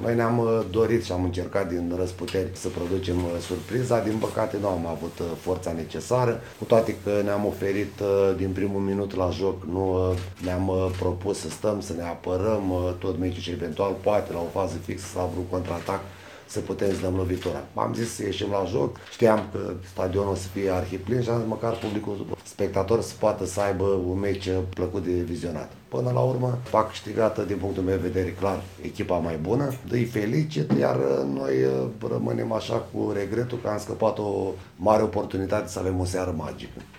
Noi ne-am dorit și am încercat din răsputeri să producem surpriza, din păcate nu am avut forța necesară, cu toate că ne-am oferit din primul minut la joc, nu ne-am propus să stăm, să ne apărăm tot meciul și eventual poate la o fază fixă sau vreun contraatac să putem să dăm lovitura. Am zis să ieșim la joc, știam că stadionul o să fie arhiplin și am zis măcar publicul spectator să poată să aibă un meci plăcut de vizionat. Până la urmă, a câștigată din punctul meu de vedere clar echipa mai bună, îi felicit, iar noi rămânem așa cu regretul că am scăpat o mare oportunitate să avem o seară magică.